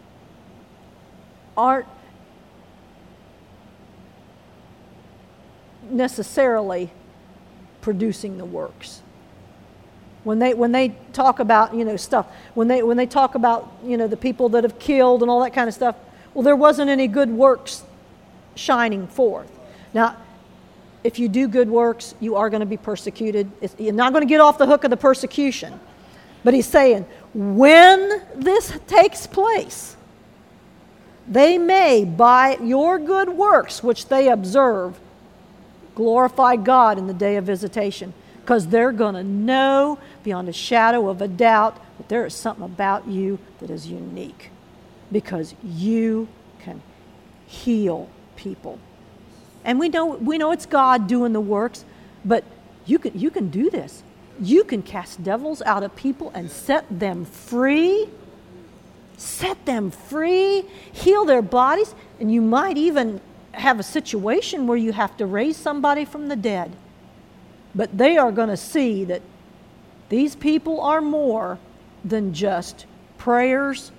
aren't necessarily producing the works. When they when they talk about, you know, stuff, when they when they talk about, you know, the people that have killed and all that kind of stuff, well, there wasn't any good works shining forth. Now, if you do good works, you are going to be persecuted. It's, you're not going to get off the hook of the persecution. But he's saying, when this takes place, they may, by your good works, which they observe, glorify God in the day of visitation. Because they're going to know beyond a shadow of a doubt that there is something about you that is unique. Because you can heal people. And we know we know it's God doing the works, but you can you can do this. You can cast devils out of people and set them free. Set them free, heal their bodies, and you might even have a situation where you have to raise somebody from the dead. But they are going to see that these people are more than just prayers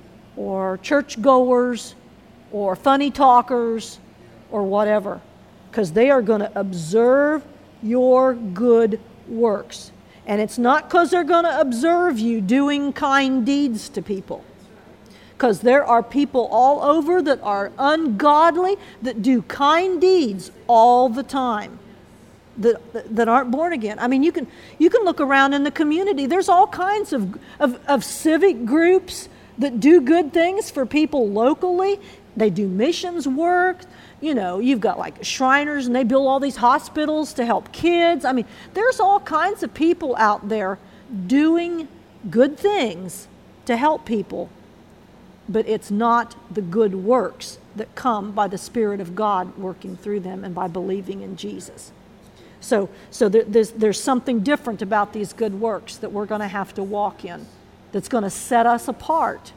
or churchgoers or funny talkers or whatever, because they are going to observe your good works. And it's not because they're going to observe you doing kind deeds to people. Because there are people all over that are ungodly, that do kind deeds all the time, that that aren't born again. I mean, you can you can look around in the community. There's all kinds of, of, of civic groups that do good things for people locally. They do missions work. You know, you've got like Shriners, and they build all these hospitals to help kids. I mean, there's all kinds of people out there doing good things to help people. But it's not the good works that come by the Spirit of God working through them and by believing in Jesus. So, so there, there's, there's something different about these good works that we're going to have to walk in, that's going to set us apart.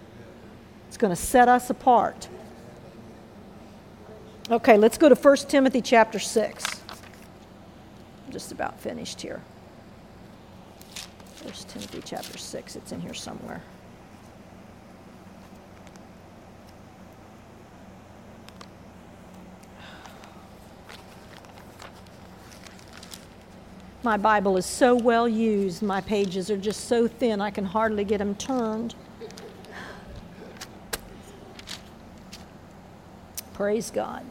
It's going to set us apart. Okay, let's go to First Timothy chapter six. I'm just about finished here. First Timothy chapter six, it's in here somewhere. My Bible is so well used, my pages are just so thin I can hardly get them turned. Praise God.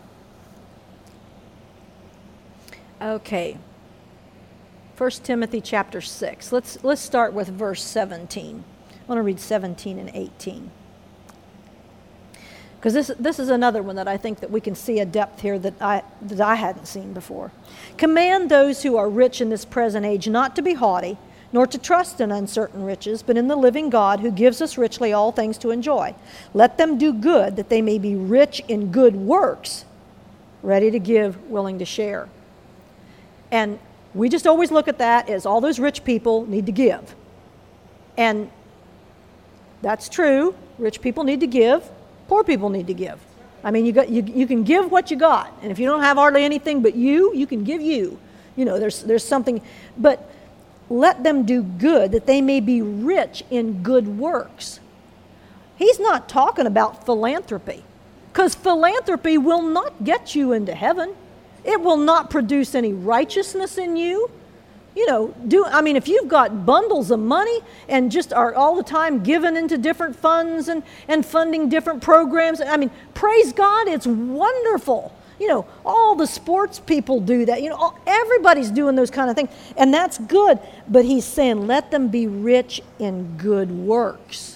Okay. First Timothy chapter six. Let's let's start with verse seventeen. I want to read seventeen and eighteen. Because this, this is another one that I think that we can see a depth here that I, that I hadn't seen before. Command those who are rich in this present age not to be haughty, nor to trust in uncertain riches, but in the living God who gives us richly all things to enjoy. Let them do good, that they may be rich in good works, ready to give, willing to share. And we just always look at that as all those rich people need to give. And that's true. Rich people need to give. Poor people need to give. I mean, you got you you can give what you got, and if you don't have hardly anything but you, you can give you. You know, there's there's something, but let them do good, that they may be rich in good works. He's not talking about philanthropy, because philanthropy will not get you into heaven. It will not produce any righteousness in you. You know, do I mean, if you've got bundles of money and just are all the time giving into different funds and, and funding different programs, I mean, praise God, it's wonderful. You know, all the sports people do that. You know, all, everybody's doing those kind of things, and that's good. But he's saying, let them be rich in good works.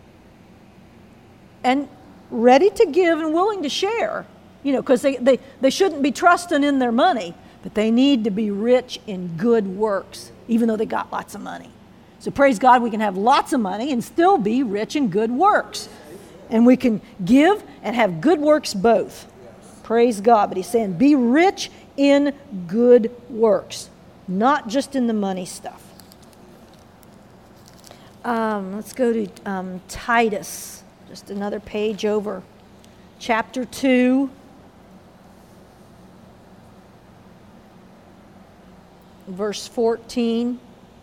And ready to give and willing to share. You know, because they, they, they shouldn't be trusting in their money. But they need to be rich in good works, even though they got lots of money. So praise God, we can have lots of money and still be rich in good works. And we can give and have good works both. Praise God. But he's saying, be rich in good works, not just in the money stuff. Um, let's go to um, Titus, just another page over. Chapter two. Verse fourteen.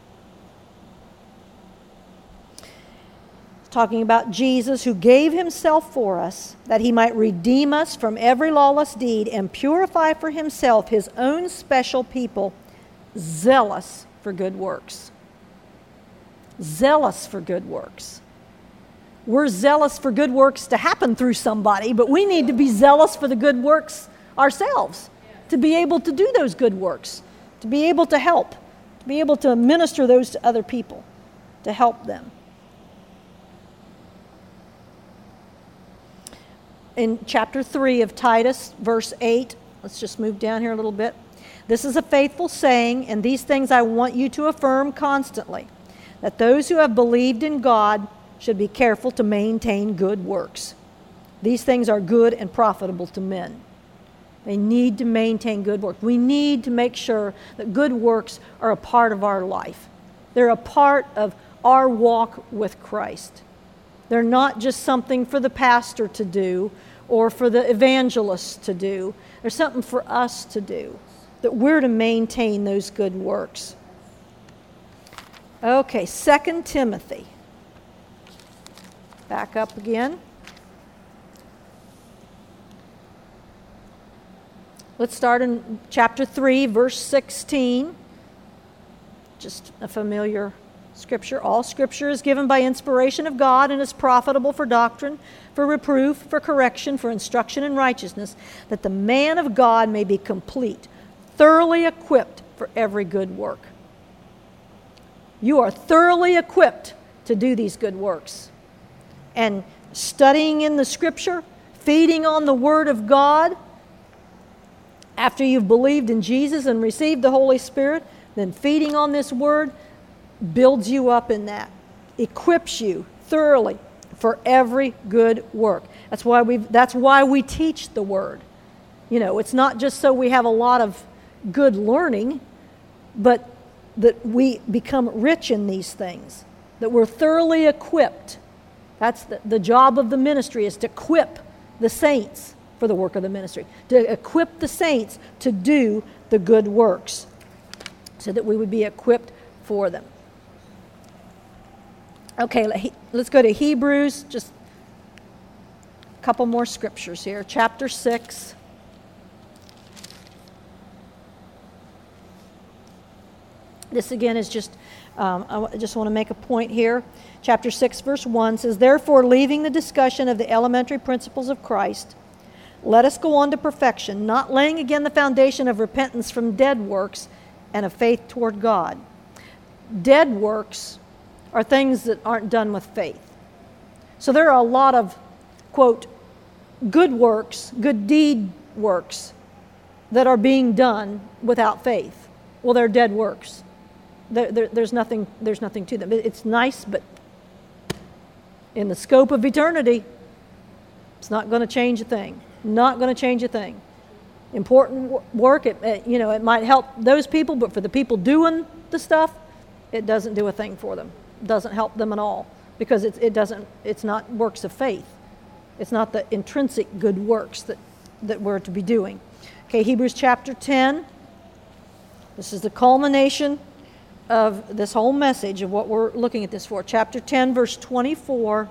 Talking about Jesus, who gave himself for us, that he might redeem us from every lawless deed and purify for himself his own special people, zealous for good works. Zealous for good works. We're zealous for good works to happen through somebody, but we need to be zealous for the good works ourselves, to be able to do those good works, to be able to help, to be able to minister those to other people, to help them. In chapter three of Titus, verse eight, let's just move down here a little bit. This is a faithful saying, and these things I want you to affirm constantly, that those who have believed in God should be careful to maintain good works. These things are good and profitable to men. They need to maintain good works. We need to make sure that good works are a part of our life. They're a part of our walk with Christ. They're not just something for the pastor to do or for the evangelist to do. There's something for us to do, that we're to maintain those good works. Okay, Second Timothy. Back up again. Let's start in chapter three, verse sixteen. Just a familiar scripture. All scripture is given by inspiration of God and is profitable for doctrine, for reproof, for correction, for instruction in righteousness, that the man of God may be complete, thoroughly equipped for every good work. You are thoroughly equipped to do these good works. And studying in the scripture, feeding on the word of God, after you've believed in Jesus and received the Holy Spirit, then feeding on this word builds you up in that, equips you thoroughly for every good work. That's why we that's why we teach the word. You know, it's not just so we have a lot of good learning, but that we become rich in these things, that we're thoroughly equipped. That's the, the job of the ministry, is to equip the saints for the work of the ministry, to equip the saints to do the good works, so that we would be equipped for them. Okay, let's go to Hebrews, just a couple more scriptures here. Chapter six. This again is just, um, I just want to make a point here. Chapter six, verse one says, "Therefore, leaving the discussion of the elementary principles of Christ, let us go on to perfection, not laying again the foundation of repentance from dead works and of faith toward God." Dead works are things that aren't done with faith. So there are a lot of, quote, good works, good deed works that are being done without faith. Well, they're dead works. There, there, there's nothing, there's nothing to them. It's nice, but in the scope of eternity, it's not going to change a thing. Not going to change a thing. Important work, it, you know, it might help those people, but for the people doing the stuff, it doesn't do a thing for them. It doesn't help them at all, because it, it doesn't. It's not works of faith. It's not the intrinsic good works that, that we're to be doing. Okay, Hebrews chapter ten. This is the culmination of this whole message of what we're looking at this for. Chapter ten, verse twenty-four.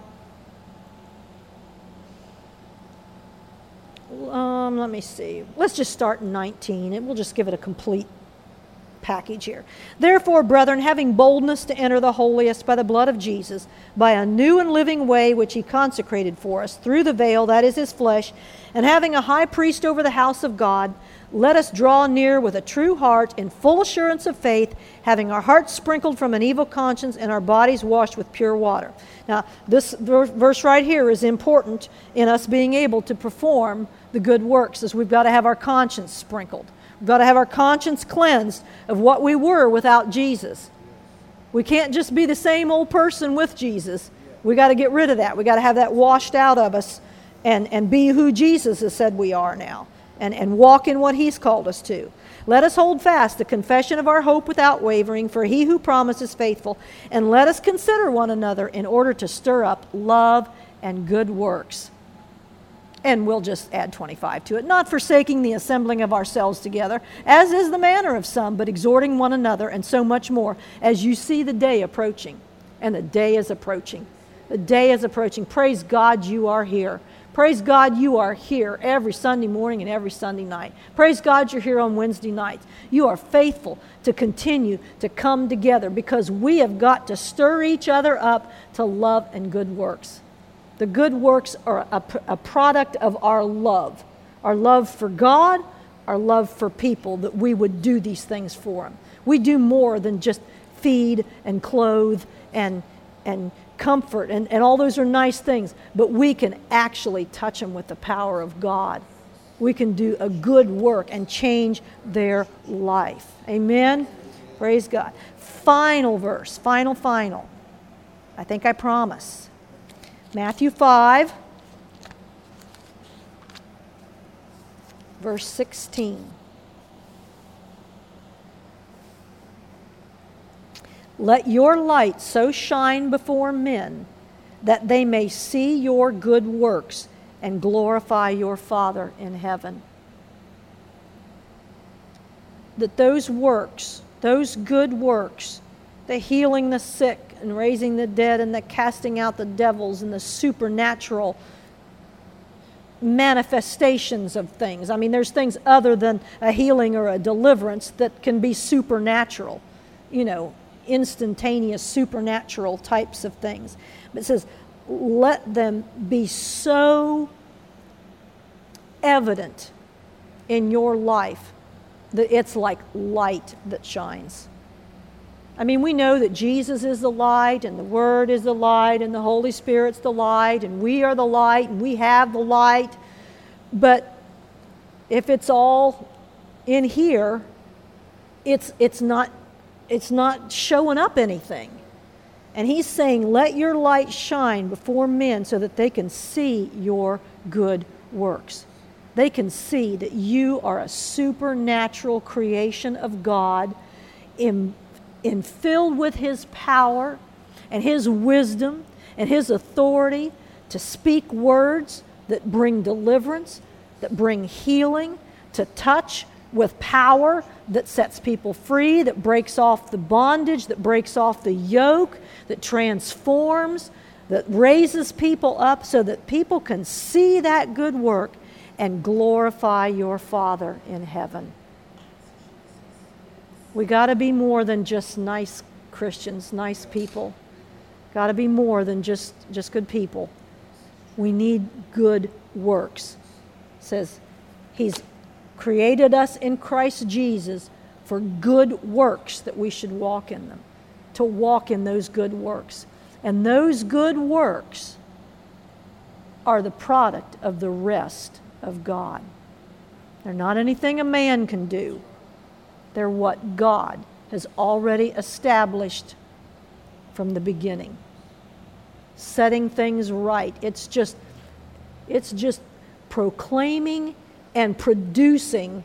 Um, let me see. Let's just start in nineteen, and we'll just give it a complete package here. "Therefore, brethren, having boldness to enter the holiest by the blood of Jesus, by a new and living way which he consecrated for us, through the veil, that is his flesh, and having a high priest over the house of God, let us draw near with a true heart in full assurance of faith, having our hearts sprinkled from an evil conscience and our bodies washed with pure water." Now, this verse right here is important in us being able to perform the good works, as we've got to have our conscience sprinkled. We've got to have our conscience cleansed of what we were without Jesus. We can't just be the same old person with Jesus. We got to get rid of that. We got to have that washed out of us and, and be who Jesus has said we are now, and, and walk in what he's called us to. Let us hold fast the confession of our hope without wavering, for he who promises faithful. And let us consider one another in order to stir up love and good works. And we'll just add twenty-five to it. Not forsaking the assembling of ourselves together, as is the manner of some, but exhorting one another, and so much more, as you see the day approaching. And the day is approaching. The day is approaching. Praise God you are here. Praise God you are here every Sunday morning and every Sunday night. Praise God you're here on Wednesday nights. You are faithful to continue to come together, because we have got to stir each other up to love and good works. The good works are a, a product of our love. Our love for God, our love for people, that we would do these things for them. We do more than just feed and clothe and, and comfort, and, and all those are nice things, but we can actually touch them with the power of God. We can do a good work and change their life. Amen? Praise God. Final verse, final, final. I think I promise. Matthew five, verse sixteen. Let your light so shine before men that they may see your good works and glorify your Father in heaven. That those works, those good works, the healing the sick and raising the dead and the casting out the devils and the supernatural manifestations of things. I mean, there's things other than a healing or a deliverance that can be supernatural, you know, instantaneous supernatural types of things. But it says, let them be so evident in your life that it's like light that shines. I mean, we know that Jesus is the light, and the Word is the light, and the Holy Spirit's the light, and we are the light, and we have the light. But if it's all in here, it's it's not it's not showing up anything. And he's saying, let your light shine before men so that they can see your good works. They can see that you are a supernatural creation of God, in in filled with his power and his wisdom and his authority to speak words that bring deliverance, that bring healing, to touch with power that sets people free, that breaks off the bondage, that breaks off the yoke, that transforms, that raises people up so that people can see that good work and glorify your Father in heaven. We got to be more than just nice Christians, nice people. Got to be more than just, just good people. We need good works. It says he's created us in Christ Jesus for good works, that we should walk in them, to walk in those good works. And those good works are the product of the rest of God. They're not anything a man can do. They're what God has already established from the beginning. Setting things right. It's just, it's just proclaiming and producing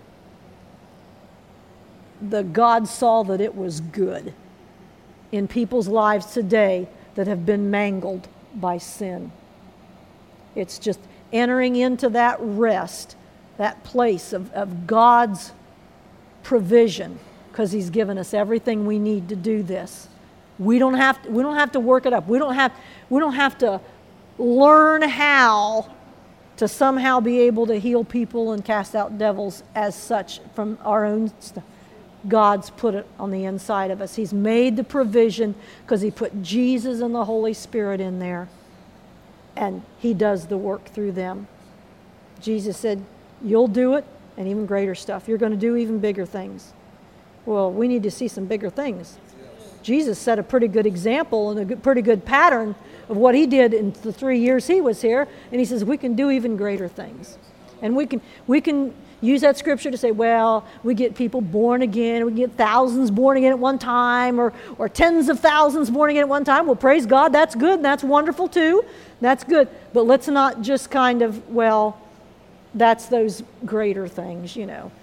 the God saw that it was good in people's lives today that have been mangled by sin. It's just entering into that rest, that place of, of God's provision, because he's given us everything we need to do this. We don't have to, we don't have to work it up. We don't have we don't have to learn how to somehow be able to heal people and cast out devils as such from our own stuff. God's put it on the inside of us. He's made the provision because he put Jesus and the Holy Spirit in there, and he does the work through them. Jesus said, you'll do it, and even greater stuff. You're going to do even bigger things. Well, we need to see some bigger things. Jesus set a pretty good example and a good, pretty good pattern of what he did in the three years he was here. And he says we can do even greater things. And we can we can use that scripture to say, well, we get people born again. We can get thousands born again at one time, or, or tens of thousands born again at one time. Well, praise God, that's good. And that's wonderful too. That's good. But let's not just kind of, well, that's those greater things, you know.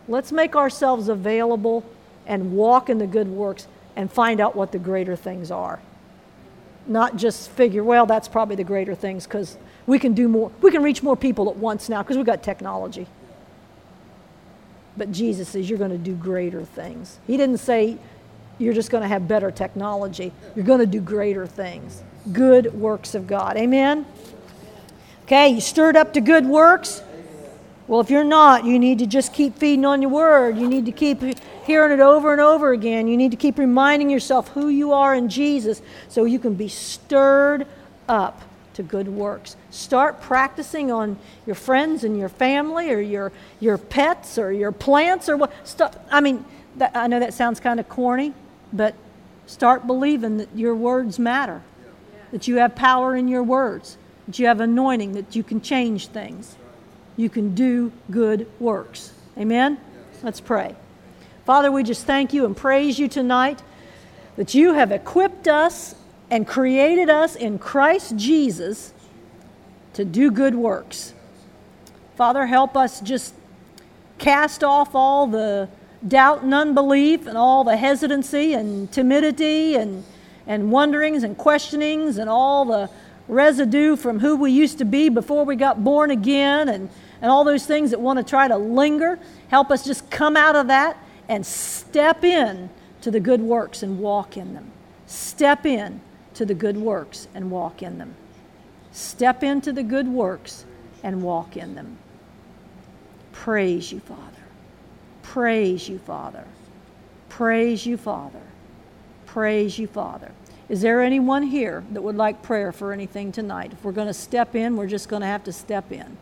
Let's make ourselves available and walk in the good works and find out what the greater things are. Not just figure, well, that's probably the greater things because we can do more. We can reach more people at once now because we've got technology. But Jesus says you're going to do greater things. He didn't say you're just going to have better technology. You're going to do greater things. Good works of God. Amen? Okay, you stirred up to good works? Well, if you're not, you need to just keep feeding on your word. You need to keep hearing it over and over again. You need to keep reminding yourself who you are in Jesus so you can be stirred up to good works. Start practicing on your friends and your family or your your pets or your plants or what. Start, I mean, that, I know that sounds kind of corny, but start believing that your words matter, that you have power in your words, that you have anointing, that you can change things. You can do good works. Amen? Let's pray. Father, we just thank you and praise you tonight that you have equipped us and created us in Christ Jesus to do good works. Father, help us just cast off all the doubt and unbelief and all the hesitancy and timidity and, and wonderings and questionings and all the residue from who we used to be before we got born again and, and all those things that want to try to linger. Help us just come out of that and step in to the good works and walk in them. Step in to the good works and walk in them. Step into the good works and walk in them. Praise you, Father. Praise you, Father. Praise you, Father. Praise you, Father. Is there anyone here that would like prayer for anything tonight? If we're going to step in, we're just going to have to step in.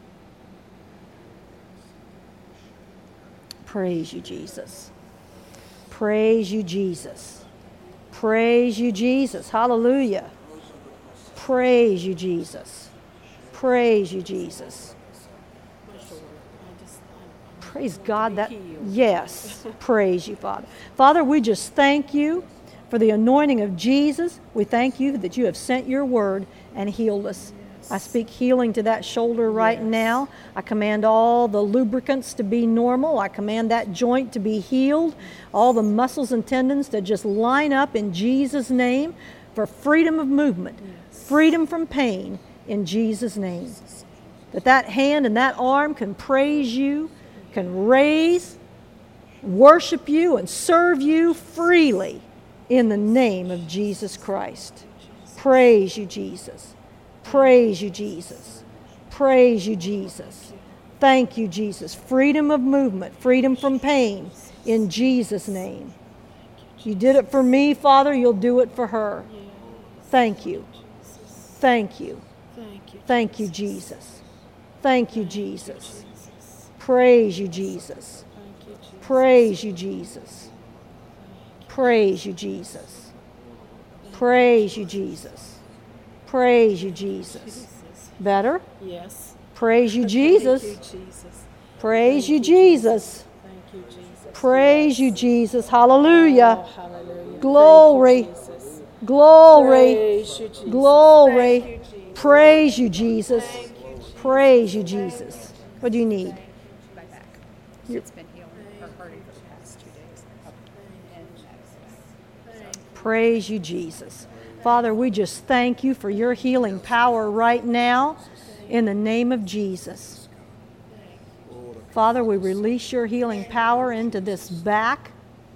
Praise you, Jesus. Praise you, Jesus. Praise you, Jesus. Hallelujah. Praise you, Jesus. Praise you, Jesus. Praise God that, yes, praise you, Father. Father, we just thank you for the anointing of Jesus. We thank you that you have sent your word and healed us. I speak healing to that shoulder right yes. now. I command all the lubricants to be normal. I command that joint to be healed. All the muscles and tendons to just line up in Jesus' name for freedom of movement, yes. freedom from pain in Jesus' name. That that hand and that arm can praise you, can raise, worship you, and serve you freely in the name of Jesus Christ. Praise you, Jesus. Praise you, Jesus. Praise you, Jesus. Thank you, Jesus. Freedom of movement, freedom from pain in Jesus' name. You did it for me, Father, you'll do it for her. Thank you. Thank you. Thank you, Jesus. Thank you, Jesus. Praise you, Jesus. Praise you, Jesus. Praise you, Jesus. Praise you, Jesus. Praise you, Jesus. Better? Yes. Praise you, Jesus. Thank you, Jesus. Praise you, Jesus. Thank you, Jesus. Praise you, Jesus. Hallelujah. Oh, hallelujah. Glory. Thank you, Jesus. Glory. Praise you, Jesus. Glory. Thank you, Jesus. Praise you, Jesus. Thank you, Jesus. Praise you, Jesus. What do you need? My back. It's been healing or hurting for the past two days. And that's- Praise you, Jesus. Father, we just thank you for your healing power right now in the name of Jesus. Father, we release your healing power into this back.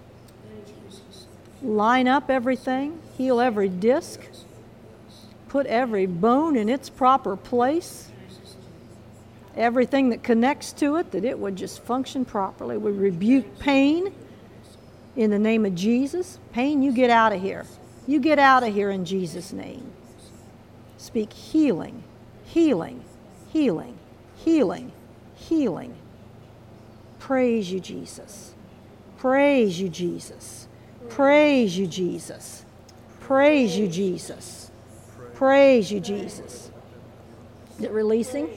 Line up everything, heal every disc, put every bone in its proper place. Everything that connects to it, that it would just function properly. We rebuke pain in the name of Jesus. Pain, you get out of here. You get out of here in Jesus' name. Speak healing, healing, healing, healing, healing. Praise you, Jesus. Praise you, Jesus. Praise you, Jesus. Praise you, Jesus. Praise you, Jesus. Is it releasing?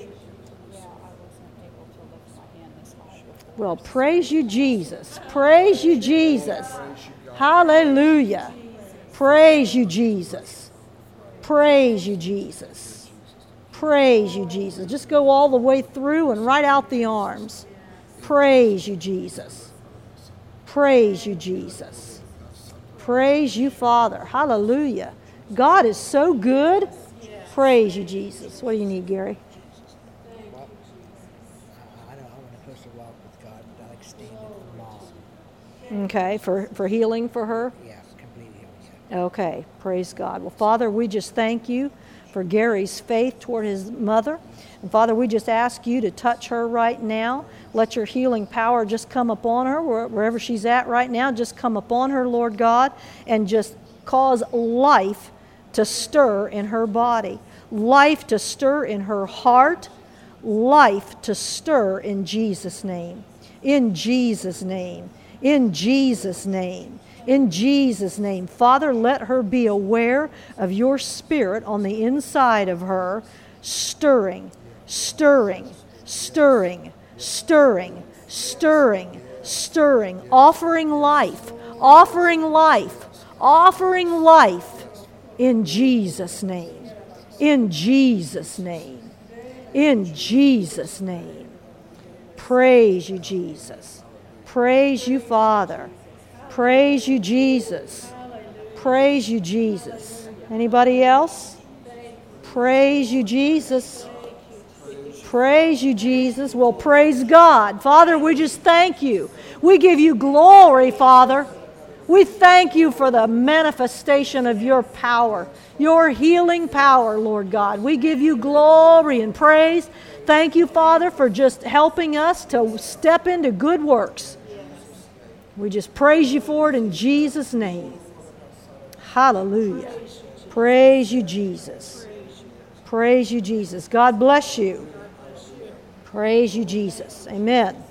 Well, praise you, Jesus. Praise you, Jesus. Hallelujah. Praise you, Jesus. Praise you, Jesus. Praise you, Jesus. Just go all the way through and right out the arms. Praise you, Jesus. Praise you, Jesus. Praise you, Father. Hallelujah. God is so good. Praise you, Jesus. What do you need, Gary? Well, I don't. I want a closer walk with God. I like standing for long. Okay, for, for healing for her? Yeah, complete healing. Yeah. Okay, praise God. Well, Father, we just thank you for Gary's faith toward his mother. And Father, we just ask you to touch her right now. Let your healing power just come upon her, wherever she's at right now. Just come upon her, Lord God, and just cause life to stir in her body, life to stir in her heart, life to stir in Jesus' name. In Jesus' name. In Jesus' name. In Jesus' name. Father, let her be aware of your spirit on the inside of her, stirring, stirring, stirring, stirring, stirring, stirring, offering life, offering life, offering life in Jesus' name. In Jesus' name. In Jesus' name. Praise you, Jesus. Praise you, Father. Praise you, Jesus. Praise you, Jesus. Anybody else? Praise you, Jesus. Praise you, Jesus. Well, praise God. Father, we just thank you. We give you glory, Father. We thank you for the manifestation of your power, your healing power, Lord God. We give you glory and praise. Thank you, Father, for just helping us to step into good works. We just praise you for it in Jesus' name. Hallelujah. Praise you, Jesus. Praise you, Jesus. God bless you. Praise you, Jesus. Amen.